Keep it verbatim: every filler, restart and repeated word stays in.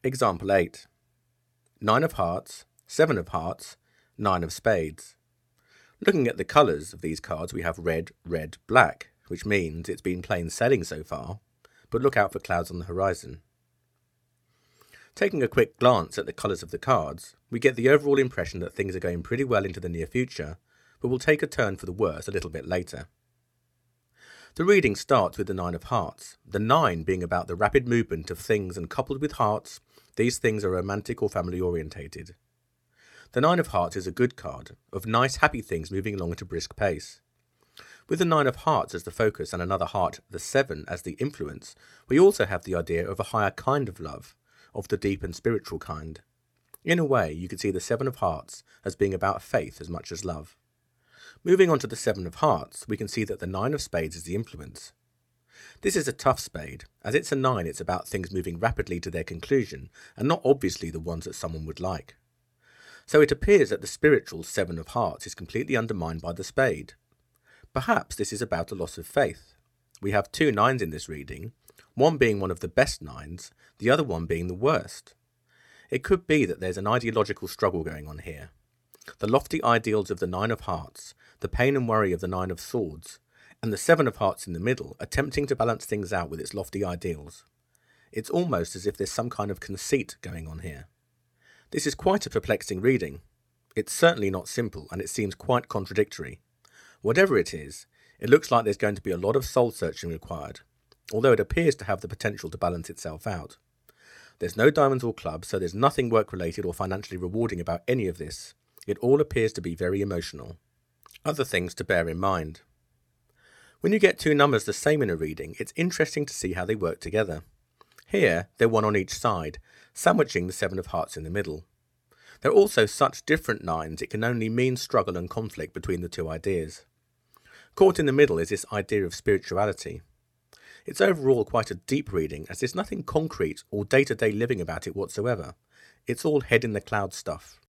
Example eight. Nine of hearts, seven of hearts, nine of spades. Looking at the colours of these cards, we have red, red, black, which means it's been plain sailing so far, but look out for clouds on the horizon. Taking a quick glance at the colours of the cards, we get the overall impression that things are going pretty well into the near future, but will take a turn for the worse a little bit later. The reading starts with the Nine of Hearts, the nine being about the rapid movement of things, and coupled with hearts, these things are romantic or family orientated. The Nine of Hearts is a good card, of nice happy things moving along at a brisk pace. With the Nine of Hearts as the focus and another heart, the Seven, as the influence, we also have the idea of a higher kind of love, of the deep and spiritual kind. In a way, you could see the Seven of Hearts as being about faith as much as love. Moving on to the Seven of Hearts, we can see that the Nine of Spades is the influence. This is a tough spade. As it's a nine, it's about things moving rapidly to their conclusion, and not obviously the ones that someone would like. So it appears that the spiritual Seven of Hearts is completely undermined by the spade. Perhaps this is about a loss of faith. We have two nines in this reading, one being one of the best nines, the other one being the worst. It could be that there's an ideological struggle going on here. The lofty ideals of the Nine of Hearts, the pain and worry of the Nine of Swords, and the Seven of Hearts in the middle attempting to balance things out with its lofty ideals. It's almost as if there's some kind of conceit going on here. This is quite a perplexing reading. It's certainly not simple, and it seems quite contradictory. Whatever it is, it looks like there's going to be a lot of soul-searching required, although it appears to have the potential to balance itself out. There's no diamonds or clubs, so there's nothing work-related or financially rewarding about any of this. It all appears to be very emotional. Other things to bear in mind. When you get two numbers the same in a reading, it's interesting to see how they work together. Here, they're one on each side, sandwiching the Seven of Hearts in the middle. They're also such different nines it can only mean struggle and conflict between the two ideas. Caught in the middle is this idea of spirituality. It's overall quite a deep reading, as there's nothing concrete or day-to-day living about it whatsoever. It's all head in the clouds stuff.